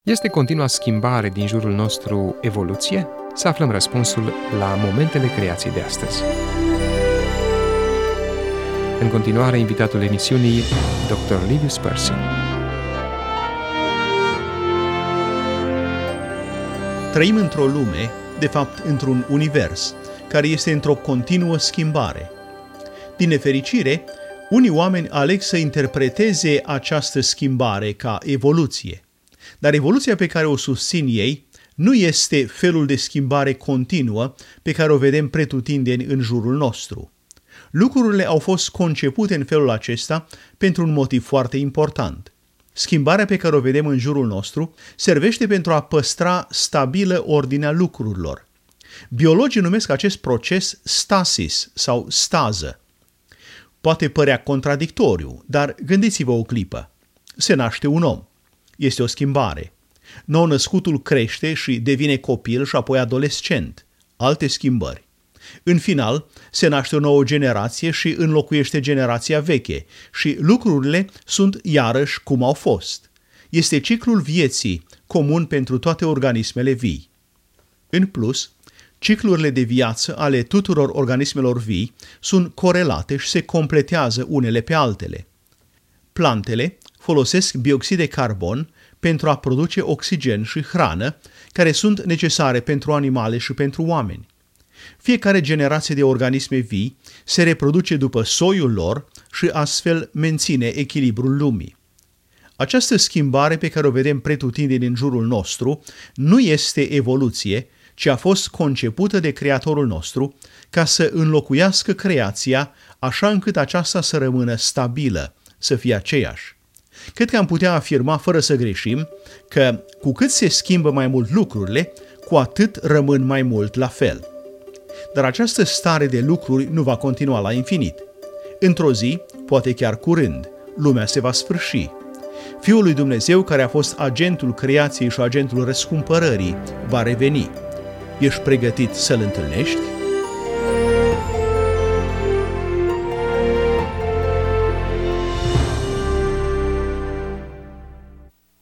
Este continua schimbare din jurul nostru evoluție? Să aflăm răspunsul la momentele creației de astăzi. În continuare, invitatul emisiunii, Dr. Livius Percy. Trăim într-o lume, de fapt într-un univers, care este într-o continuă schimbare. Din nefericire, unii oameni aleg să interpreteze această schimbare ca evoluție. Dar evoluția pe care o susțin ei nu este felul de schimbare continuă pe care o vedem pretutindeni în jurul nostru. Lucrurile au fost concepute în felul acesta pentru un motiv foarte important. Schimbarea pe care o vedem în jurul nostru servește pentru a păstra stabilă ordinea lucrurilor. Biologii numesc acest proces stasis sau stază. Poate părea contradictoriu, dar gândiți-vă o clipă. Se naște un om. Este o schimbare. Nou-născutul crește și devine copil și apoi adolescent. Alte schimbări. În final, se naște o nouă generație și înlocuiește generația veche și lucrurile sunt iarăși cum au fost. Este ciclul vieții, comun pentru toate organismele vii. În plus, ciclurile de viață ale tuturor organismelor vii sunt corelate și se completează unele pe altele. Plantele folosesc bioxid de carbon pentru a produce oxigen și hrană, care sunt necesare pentru animale și pentru oameni. Fiecare generație de organisme vii se reproduce după soiul lor și astfel menține echilibrul lumii. Această schimbare pe care o vedem pretutindeni în jurul nostru nu este evoluție, ci a fost concepută de Creatorul nostru ca să înlocuiască creația așa încât aceasta să rămână stabilă, să fie aceeași. Cred că am putea afirma fără să greșim că cu cât se schimbă mai mult lucrurile, cu atât rămân mai mult la fel. Dar această stare de lucruri nu va continua la infinit. Într-o zi, poate chiar curând, lumea se va sfârși. Fiul lui Dumnezeu, care a fost agentul creației și agentul răscumpărării, va reveni. Ești pregătit să-L întâlnești?